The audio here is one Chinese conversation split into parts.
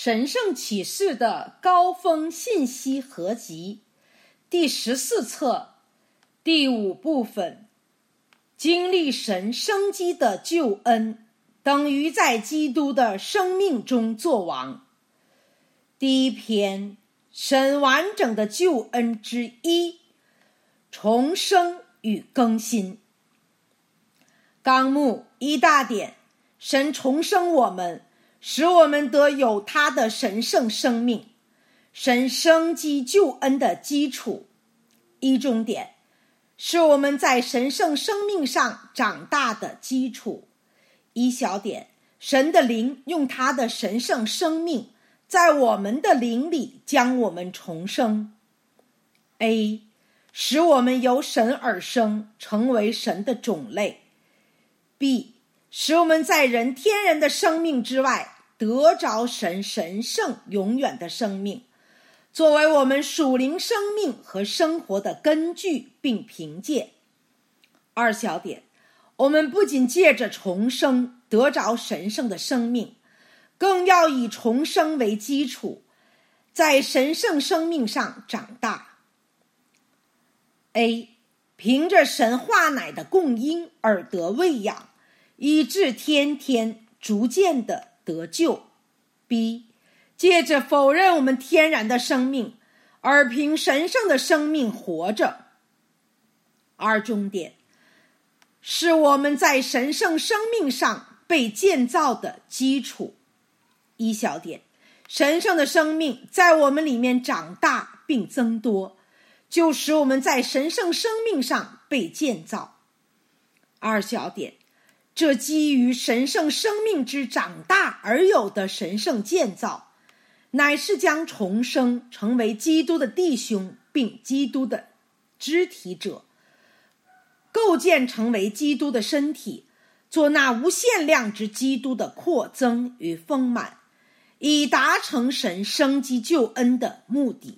神圣启示的高峰信息合集第14册第5部分，经历神生机的救恩等于在基督的生命中作王。第1篇，神完整的救恩之一，重生与更新。纲目一大点，神重生我们，使我们得有他的神圣生命，神生机救恩的基础。一中点，是我们在神圣生命上长大的基础。一小点，神的灵用他的神圣生命在我们的灵里将我们重生。A， 使我们由神而生，成为神的种类。B， 使我们在人天然的生命之外得着神神圣永远的生命，作为我们属灵生命和生活的根据并凭借。二小点，我们不仅借着重生得着神圣的生命，更要以重生为基础，在神圣生命上长大。A， 凭着神话奶的供应而得喂养，以致天天逐渐的得救。B， 借着否认我们天然的生命，而凭神圣的生命活着。二中点，是我们在神圣生命上被建造的基础。一小点，神圣的生命在我们里面长大并增多，就使我们在神圣生命上被建造。二小点，这基于神圣生命之长大而有的神圣建造，乃是将重生成为基督的弟兄并基督的肢体者，构建成为基督的身体，做那无限量之基督的扩增与丰满，以达成神生机救恩的目的。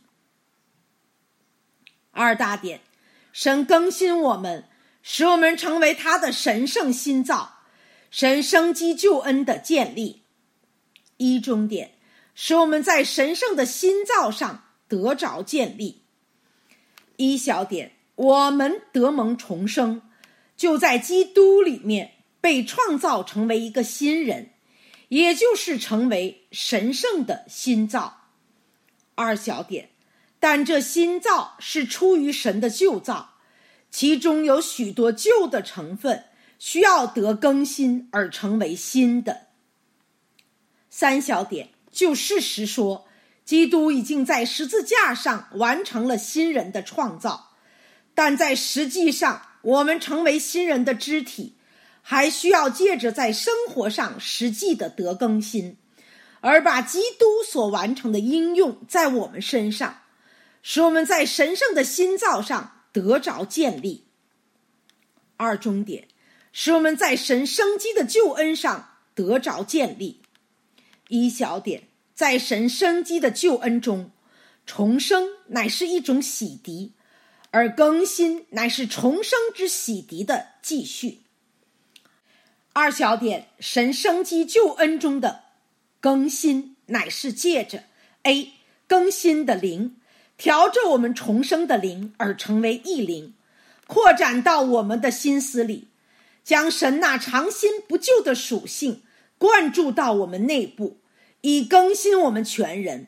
二大点，神更新我们，使我们成为他的神圣新造，神生机救恩的建立。一中点，使我们在神圣的新造上得着建立。一小点，我们得蒙重生，就在基督里面被创造成为一个新人，也就是成为神圣的新造。二小点，但这新造是出于神的旧造，其中有许多旧的成分需要得更新而成为新的。三小点，就事实说，基督已经在十字架上完成了新人的创造，但在实际上我们成为新人的肢体，还需要借着在生活上实际的得更新，而把基督所完成的应用在我们身上，使我们在神圣的新造上得着建立。二中点，使我们在神生机的救恩上得着建立。一小点，在神生机的救恩中，重生乃是一种洗涤，而更新乃是重生之洗涤的继续。二小点，神生机救恩中的更新乃是借着 A 更新的灵，调着我们重生的灵而成为一灵，扩展到我们的心思里，将神那长新不旧的属性灌注到我们内部，以更新我们全人。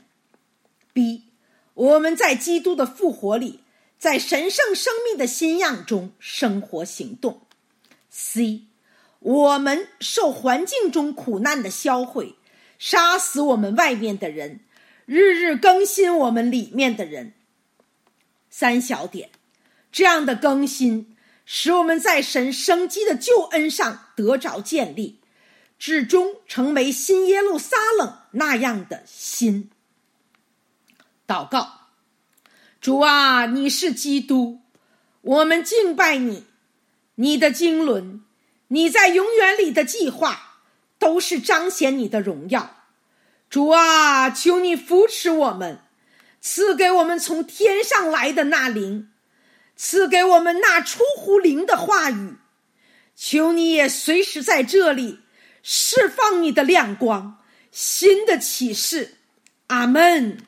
B 我们在基督的复活里，在神圣生命的新样中生活行动。 C 我们受环境中苦难的销毁，杀死我们外面的人，日日更新我们里面的人。三小点，这样的更新使我们在神生机的救恩上得着建立，至终成为新耶路撒冷那样的新。祷告。主啊，你是基督，我们敬拜你，你的经纶，你在永远里的计划，都是彰显你的荣耀。主啊，求你扶持我们，赐给我们从天上来的那灵，赐给我们那出乎灵的话语。求你也随时在这里释放你的亮光，新的启示， 阿们。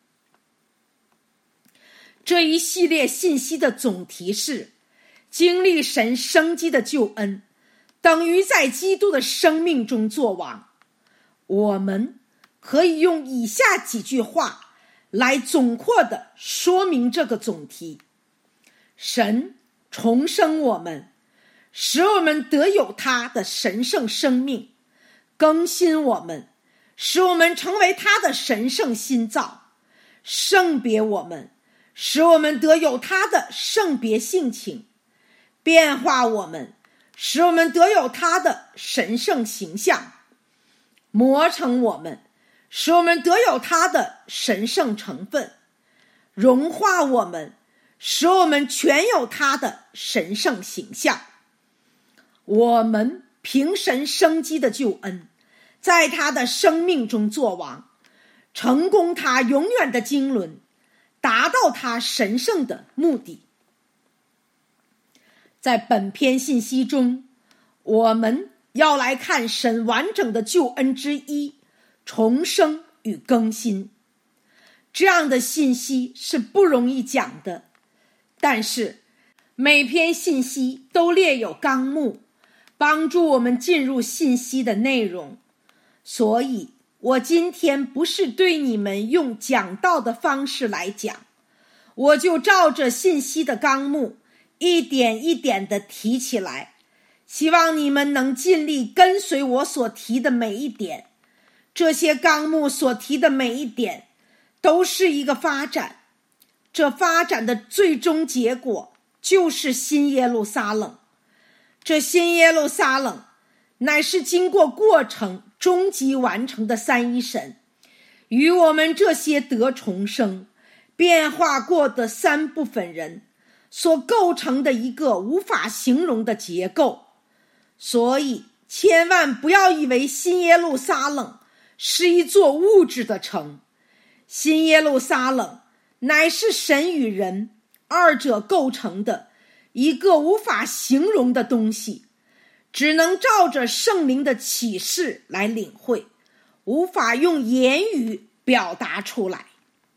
这一系列信息的总题是：经历神生机的救恩，等于在基督的生命中作王。我们可以用以下几句话来总括地说明这个总题：神重生我们，使我们得有他的神圣生命，更新我们，使我们成为他的神圣新造，圣别我们，使我们得有他的圣别性情，变化我们，使我们得有他的神圣形象，磨成我们，使我们得有他的神圣成分，融化我们，使我们全有他的神圣形象。我们凭神生机的救恩，在他的生命中作王，成功他永远的经纶，达到他神圣的目的。在本篇信息中，我们要来看神完整的救恩之一：重生与更新。这样的信息是不容易讲的，但是每篇信息都列有纲目，帮助我们进入信息的内容。所以我今天不是对你们用讲道的方式来讲，我就照着信息的纲目一点一点地提起来，希望你们能尽力跟随我所提的每一点。这些纲目所提的每一点都是一个发展，这发展的最终结果就是新耶路撒冷。这新耶路撒冷乃是经过过程终极完成的三一神与我们这些得重生变化过的三部分人所构成的一个无法形容的结构。所以千万不要以为新耶路撒冷是一座物质的城，新耶路撒冷乃是神与人二者构成的一个无法形容的东西，只能照着圣灵的启示来领会，无法用言语表达出来。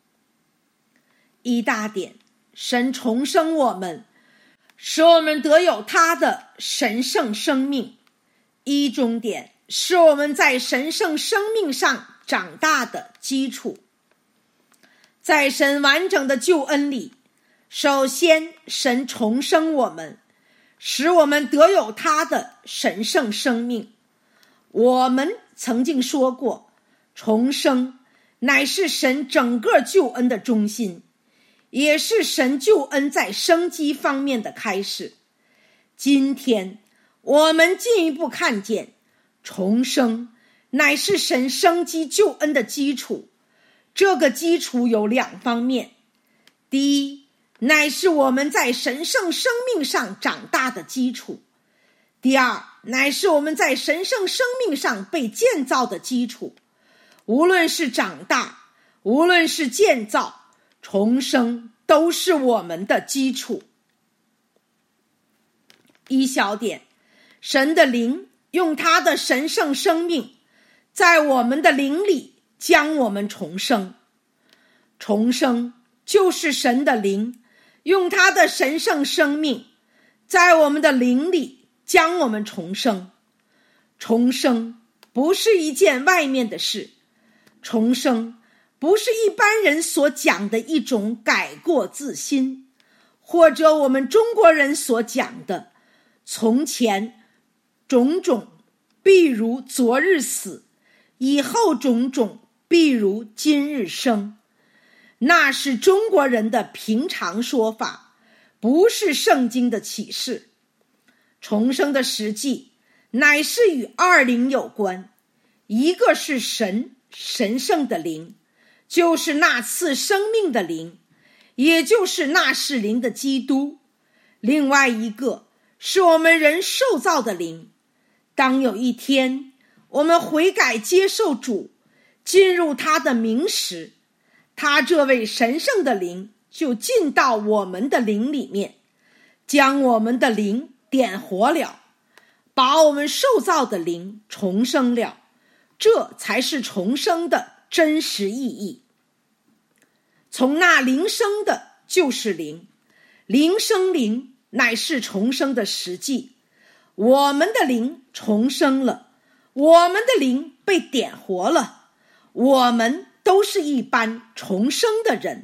一大点，神重生我们，使我们得有他的神圣生命。一中点，是我们在神圣生命上长大的基础。在神完整的救恩里，首先神重生我们，使我们得有他的神圣生命。我们曾经说过，重生乃是神整个救恩的中心，也是神救恩在生机方面的开始。今天我们进一步看见，重生乃是神生机救恩的基础。这个基础有两方面：第一，乃是我们在神圣生命上长大的基础；第二，乃是我们在神圣生命上被建造的基础。无论是长大，无论是建造，重生都是我们的基础。一小点，神的灵用他的神圣生命在我们的灵里将我们重生。重生就是神的灵用他的神圣生命在我们的灵里将我们重生。重生不是一件外面的事，重生不是一般人所讲的一种改过自新，或者我们中国人所讲的从前种种必如昨日死，以后种种必如今日生。那是中国人的平常说法，不是圣经的启示。重生的实际乃是与二灵有关，一个是神圣的灵，就是那赐生命的灵，也就是那是灵的基督；另外一个是我们人受造的灵。当有一天我们悔改接受主，进入他的名时，他这位神圣的灵就进到我们的灵里面，将我们的灵点活了，把我们受造的灵重生了。这才是重生的真实意义。从那灵生的就是灵，灵生灵乃是重生的实际。我们的灵重生了，我们的灵被点活了，我们都是一般重生的人。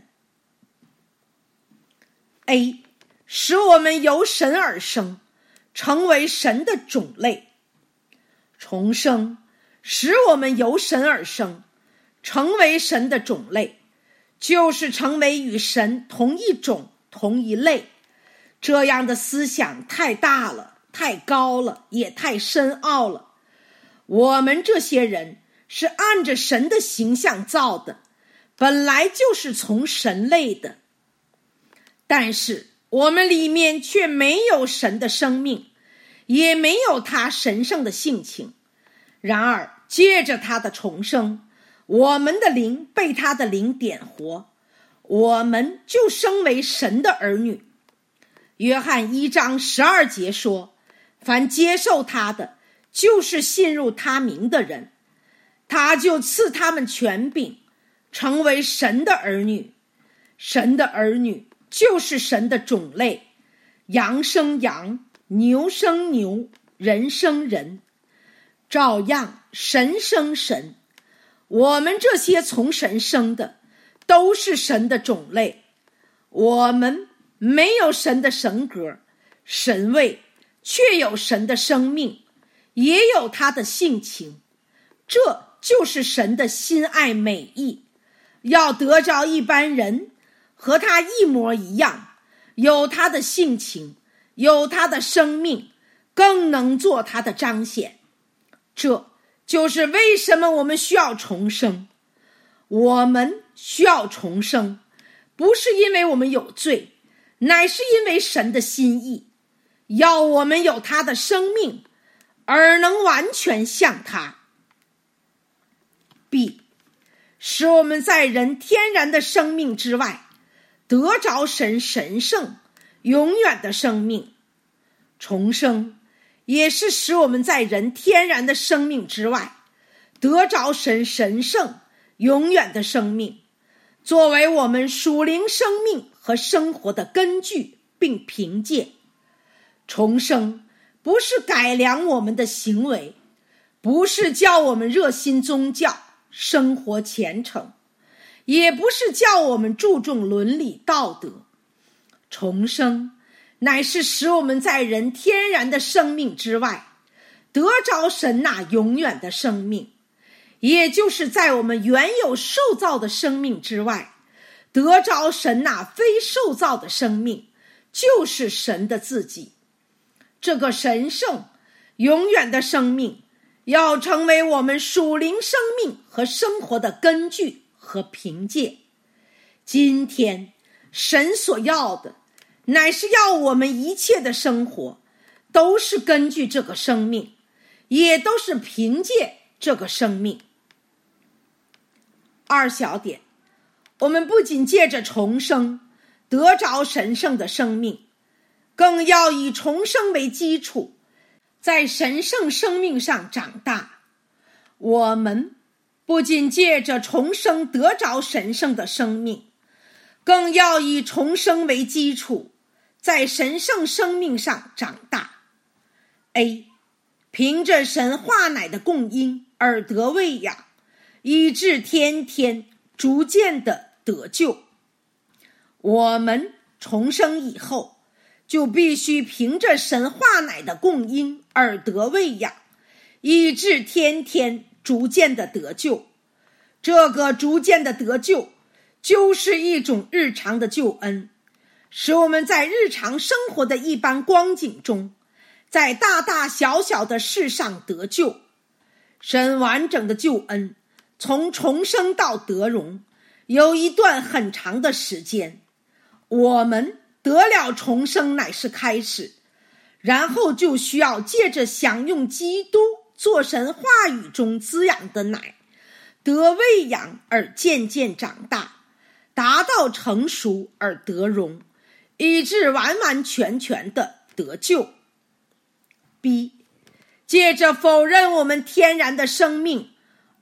A. 使我们由神而生，成为神的种类。重生使我们由神而生，成为神的种类，就是成为与神同一种同一类。这样的思想太大了，太高了，也太深奥了。我们这些人是按着神的形象造的，本来就是从神类的，但是我们里面却没有神的生命，也没有他神圣的性情。然而借着他的重生，我们的灵被他的灵点活，我们就升为神的儿女。约翰1章12节说，凡接受他的，就是信入他名的人，他就赐他们权柄，成为神的儿女。神的儿女就是神的种类，羊生羊，牛生牛，人生人。照样神生神，我们这些从神生的都是神的种类。我们没有神的神格神位，却有神的生命，也有他的性情。这就是神的心爱美意，要得着一般人和他一模一样，有他的性情，有他的生命，更能做他的彰显。这就是为什么我们需要重生。我们需要重生，不是因为我们有罪，乃是因为神的心意，要我们有他的生命，而能完全像他。 B. 使我们在人天然的生命之外，得着神神圣永远的生命。重生也是使我们在人天然的生命之外，得着神神圣永远的生命，作为我们属灵生命和生活的根据并凭借。重生不是改良我们的行为，不是叫我们热心宗教生活虔诚，也不是叫我们注重伦理道德。重生乃是使我们在人天然的生命之外，得着神那永远的生命，也就是在我们原有受造的生命之外，得着神那非受造的生命，就是神的自己。这个神圣永远的生命要成为我们属灵生命和生活的根据和凭借。今天神所要的乃是要我们一切的生活都是根据这个生命，也都是凭借这个生命。2小点，我们不仅借着重生得着神圣的生命，更要以重生为基础，在神圣生命上长大。我们不仅借着重生得着神圣的生命，更要以重生为基础，在神圣生命上长大。 A. 凭着神话奶的供应而得喂养，以致天天逐渐的得救。我们重生以后，就必须凭着神话奶的供应而得喂养，以致天天逐渐的得救。这个逐渐的得救就是一种日常的救恩，使我们在日常生活的一般光景中，在大大小小的事上得救。神完整的救恩从重生到得荣有一段很长的时间，我们得了重生乃是开始，然后就需要借着享用基督做神话语中滋养的奶，得喂养而渐渐长大，达到成熟而得荣，以致完完全全的得救。 B. 借着否认我们天然的生命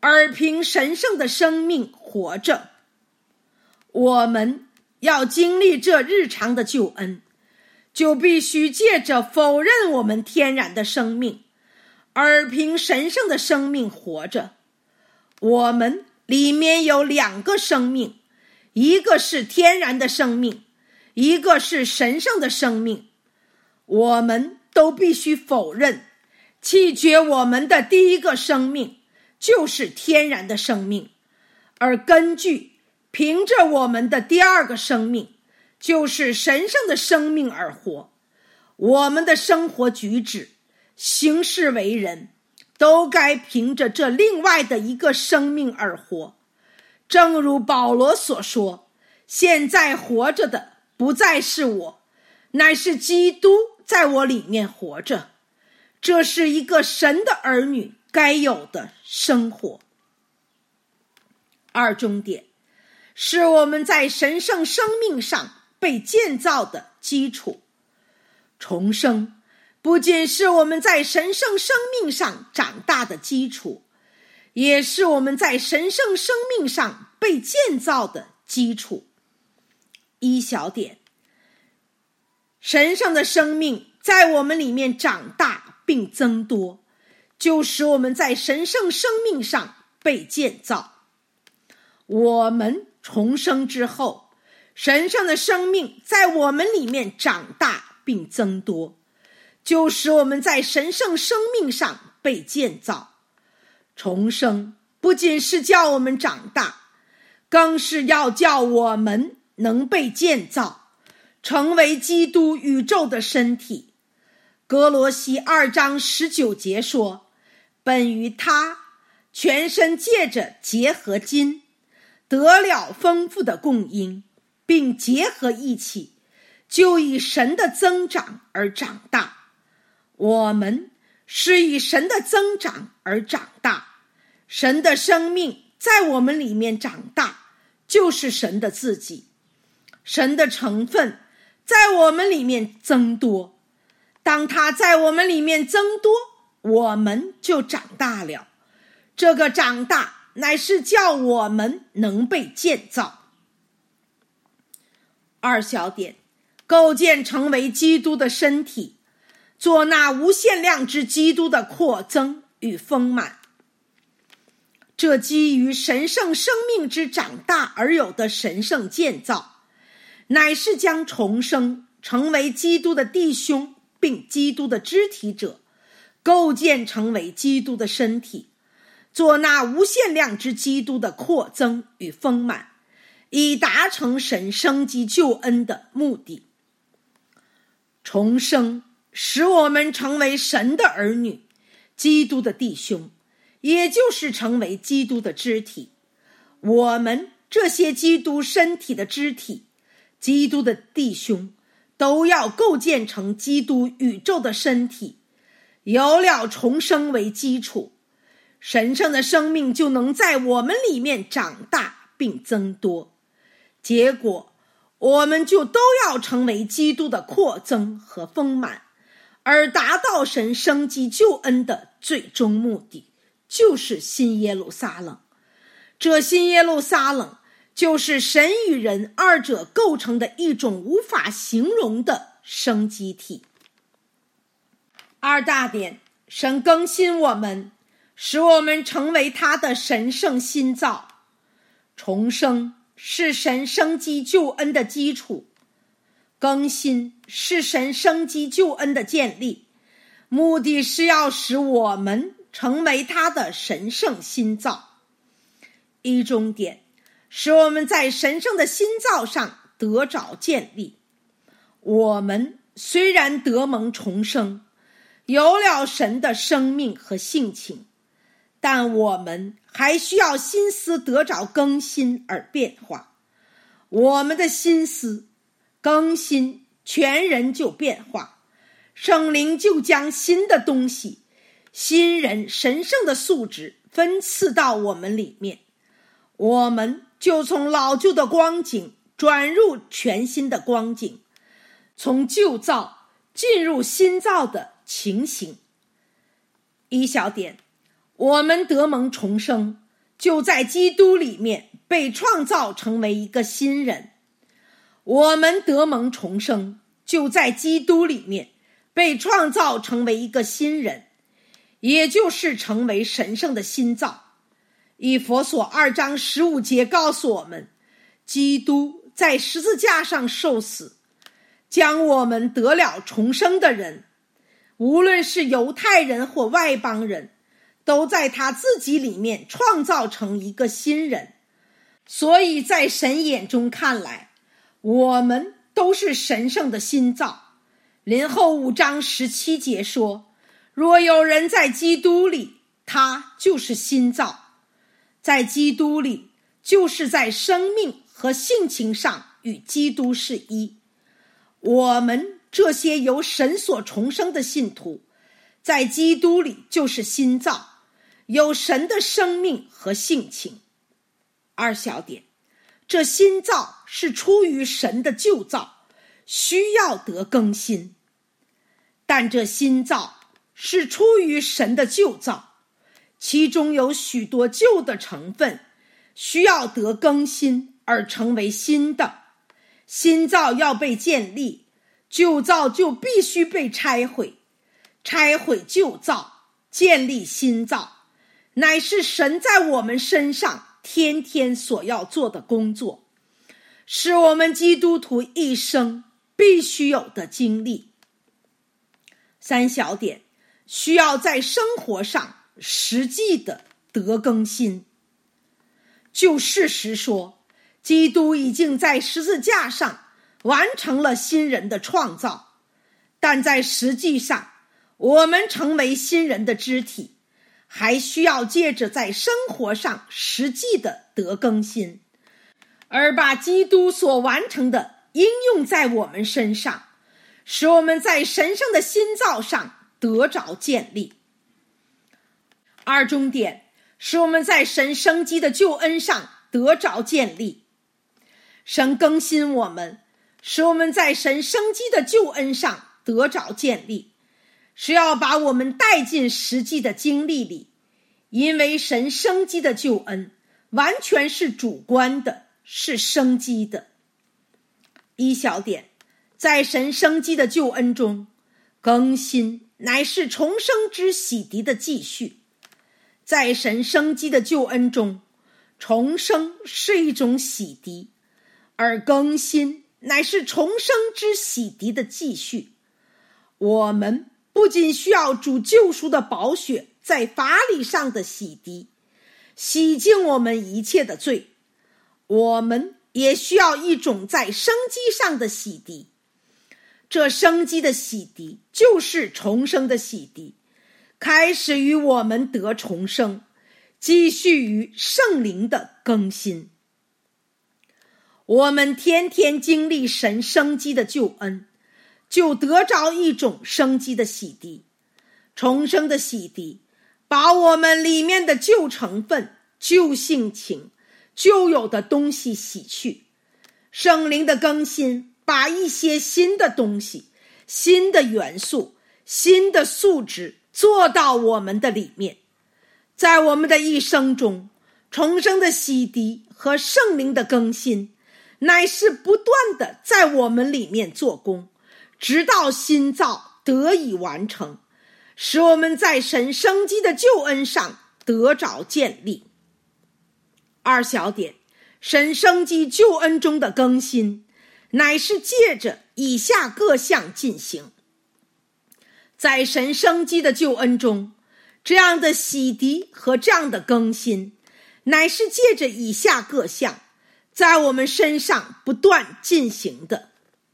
而凭神圣的生命活着。我们要经历这日常的救恩，就必须借着否认我们天然的生命，而凭神圣的生命活着。我们里面有2个生命，一个是天然的生命，一个是神圣的生命。我们都必须否认弃绝我们的第一个生命，就是天然的生命，而凭着我们的第2个生命，就是神圣的生命而活。我们的生活举止、行事为人，都该凭着这另外的一个生命而活。正如保罗所说，现在活着的不再是我，乃是基督在我里面活着。这是一个神的儿女该有的生活。2重点，是我们在神圣生命上被建造的基础。重生不仅是我们在神圣生命上长大的基础，也是我们在神圣生命上被建造的基础。1小点，神圣的生命在我们里面长大并增多，就使我们在神圣生命上被建造。我们重生之后，神圣的生命在我们里面长大并增多，就使我们在神圣生命上被建造。重生不仅是叫我们长大，更是要叫我们能被建造，成为基督宇宙的身体。哥罗西2章19节说，本于他，全身借着结合筋，得了丰富的供应，并结合一起，就以神的增长而长大。我们是以神的增长而长大，神的生命在我们里面长大，就是神的自己。神的成分在我们里面增多，当它在我们里面增多，我们就长大了。这个长大乃是叫我们能被建造。2小点，构建成为基督的身体，做那无限量之基督的扩增与丰满。这基于神圣生命之长大而有的神圣建造，乃是将重生成为基督的弟兄并基督的肢体者，构建成为基督的身体，做那无限量之基督的扩增与丰满，以达成神生机救恩的目的。重生使我们成为神的儿女，基督的弟兄，也就是成为基督的肢体。我们这些基督身体的肢体，基督的弟兄，都要构建成基督宇宙的身体。有了重生为基础，神圣的生命就能在我们里面长大并增多，结果我们就都要成为基督的扩增和丰满，而达到神生机救恩的最终目的，就是新耶路撒冷。这新耶路撒冷就是神与人二者构成的一种无法形容的生机体。2大点，神更新我们，使我们成为他的神圣新造。重生是神生机救恩的基础，更新是神生机救恩的建立，目的是要使我们成为他的神圣新造。1重点，使我们在神圣的新造上得着建立。我们虽然得蒙重生，有了神的生命和性情，但我们还需要心思得着更新而变化。我们的心思更新，全人就变化，圣灵就将新的东西、新人神圣的素质分赐到我们里面，我们就从老旧的光景转入全新的光景，从旧造进入新造的情形。1小点，我们得蒙重生， 就在基督里面被创造成为一个新人。我们得蒙重生，就在基督里面被创造成为一个新人，也就是成为神圣的新造。以弗所2章15节告诉我们，基督在十字架上受死，将我们得了重生的人，无论是犹太人或外邦人，都在他自己里面创造成一个新人。所以在神眼中看来，我们都是神圣的新造。林后5章17节说，若有人在基督里，他就是新造。在基督里，就是在生命和性情上与基督是一。我们这些由神所重生的信徒，在基督里就是新造，有神的生命和性情。2小点，这新造是出于神的旧造，需要得更新。但这新造是出于神的旧造，其中有许多旧的成分，需要得更新而成为新的。新造要被建立，旧造就必须被拆毁。拆毁旧造，建立新造，乃是神在我们身上天天所要做的工作，是我们基督徒一生必须有的经历。3小点，需要在生活上实际的得更新。就事实说，基督已经在十字架上完成了新人的创造，但在实际上，我们成为新人的肢体，还需要借着在生活上实际的得更新，而把基督所完成的应用在我们身上，使我们在神圣的新造上得着建立。2中点，使我们在神生机的救恩上得着建立。神更新我们，使我们在神生机的救恩上得着建立，是要把我们带进实际的经历里。因为神生机的救恩完全是主观的，是生机的。1小点，在神生机的救恩中，更新乃是重生之洗涤的继续。在神生机的救恩中，重生是一种洗涤，而更新乃是重生之洗涤的继续。我们不仅需要主救赎的宝血在法理上的洗涤，洗净我们一切的罪，我们也需要一种在生机上的洗涤。这生机的洗涤就是重生的洗涤，开始于我们得重生，继续于圣灵的更新。我们天天经历神生机的救恩，就得着一种生机的洗涤。重生的洗涤把我们里面的旧成分、旧性情、旧有的东西洗去。圣灵的更新把一些新的东西、新的元素、新的素质做到我们的里面。在我们的一生中，重生的洗涤和圣灵的更新乃是不断的在我们里面做工，直到新造得以完成，使我们在神生机的救恩上得着建立。2小点，神生机救恩中的更新乃是借着以下各项进行。在神生机的救恩中，这样的洗涤和这样的更新乃是借着以下各项在我们身上不断进行的。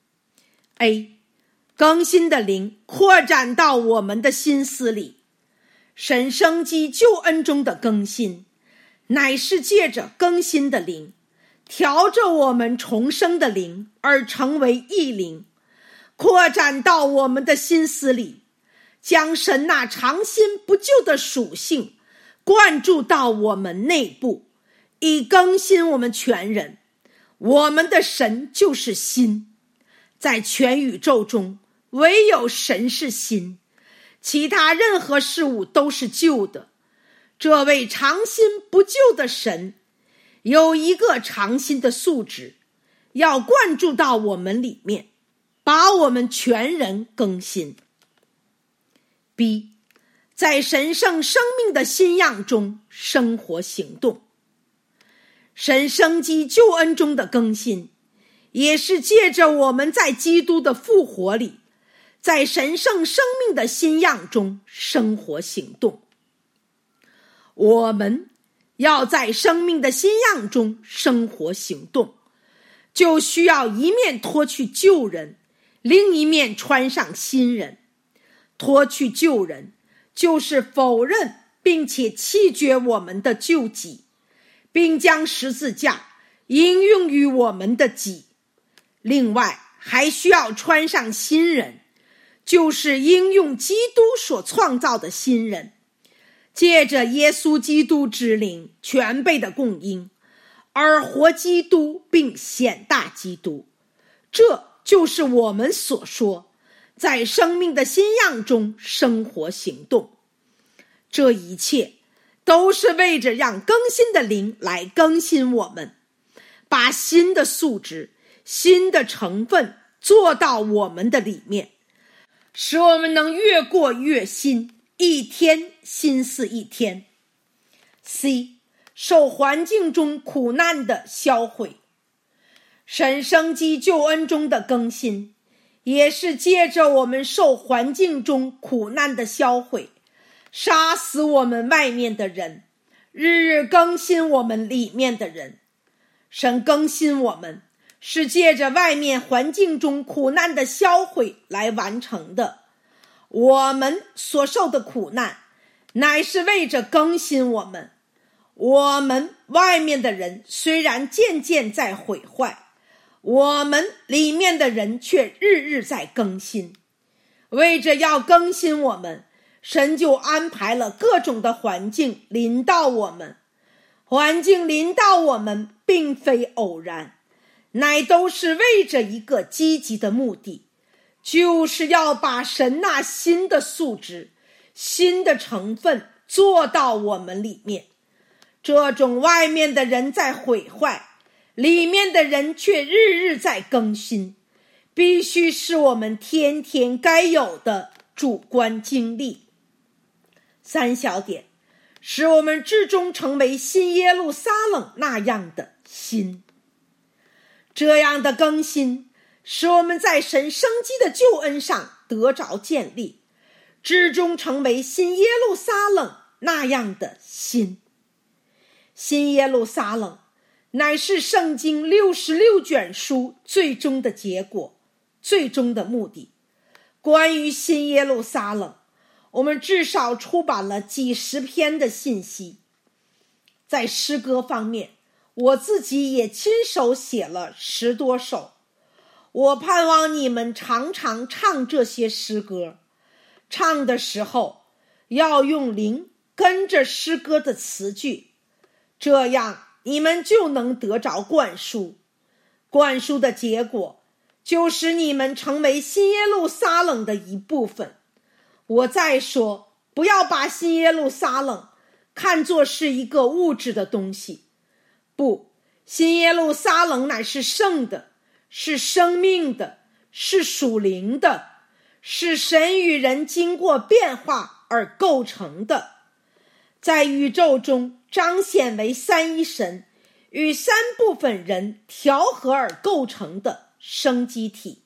A. 更新的灵扩展到我们的心思里。神生机救恩中的更新乃是借着更新的灵调着我们重生的灵而成为一灵，扩展到我们的心思里，将神那长新不旧的属性灌注到我们内部，以更新我们全人。我们的神就是新，在全宇宙中唯有神是新，其他任何事物都是旧的。 这位长新不旧的神有一个长新的素质，要灌注到我们里面，把我们全人更新。 B. 在神圣生命的新样中生活行动。神生机救恩中的更新，也是借着我们在基督的复活里，在神圣生命的新样中生活行动。我们要在生命的新样中生活行动，就需要一面脱去旧人，另一面穿上新人。脱去旧人，就是否认并且弃绝我们的旧己，并将十字架应用于我们的己。另外还需要穿上新人，就是应用基督所创造的新人，借着耶稣基督之灵全备的供应，而活基督并显大基督。这就是我们所说在生命的新样中生活行动。这一切都是为着让更新的灵来更新我们，把新的素质、新的成分做到我们的里面，使我们能越过越新，一天新似一天。 C. 受环境中苦难的销毁。神生机救恩中的更新，也是借着我们受环境中苦难的销毁，杀死我们外面的人，日日更新我们里面的人。神更新我们，是借着外面环境中苦难的销毁来完成的。我们所受的苦难，乃是为着更新我们。我们外面的人虽然渐渐在毁坏，我们里面的人却日日在更新。为着要更新我们，神就安排了各种的环境临到我们。环境临到我们并非偶然，乃都是为着一个积极的目的，就是要把神那新的素质、新的成分做到我们里面。这种外面的人在毁坏，里面的人却日日在更新，必须是我们天天该有的主观经历。3小点，使我们至终成为新耶路撒冷那样的新。这样的更新，使我们在神生机的救恩上得着建立，至终成为新耶路撒冷那样的新。新耶路撒冷乃是圣经66卷书最终的结果，最终的目的。关于新耶路撒冷，我们至少出版了几十篇的信息。在诗歌方面，我自己也亲手写了10多首。我盼望你们常常唱这些诗歌，唱的时候要用灵跟着诗歌的词句，这样你们就能得着灌输。灌输的结果就使你们成为新耶路撒冷的一部分。我再说，不要把新耶路撒冷看作是一个物质的东西。不，新耶路撒冷乃是圣的，是生命的，是属灵的，是神与人经过变化而构成的，在宇宙中彰显为三一神与3部分人调和而构成的生机体。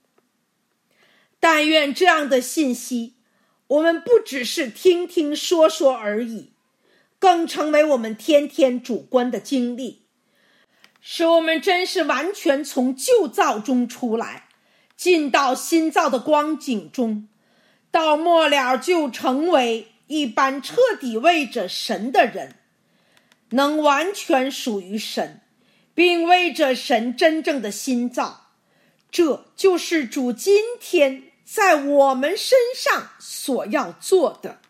但愿这样的信息，我们不只是听听说说而已，更成为我们天天主观的经历，使我们真是完全从旧造中出来，进到新造的光景中，到末了就成为一般彻底为着神的人，能完全属于神，并为着神真正的新造。这就是主今天在我们身上所要做的。